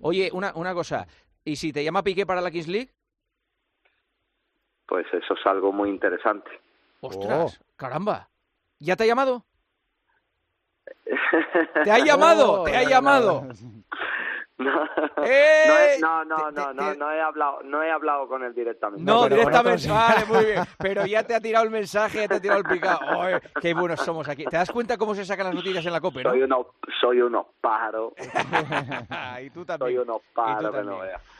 Oye, una cosa, ¿y si te llama Piqué para la Kings League? Pues eso es algo muy interesante. ¡Ostras! ¡Caramba! ¿Ya te ha llamado? ¿Te ha llamado? ¡Te ha llamado! No, ¡Eh! no he hablado con él directamente. No, pero directamente, con otros- vale, muy bien. Pero ya te ha tirado el mensaje, ya te ha tirado el picado. ¡Oye, qué buenos somos aquí! ¿Te das cuenta cómo se sacan las noticias en la COPE, no? Soy unos pájaros. Y tú Soy también. unos Y tú pájaros que también. no veas.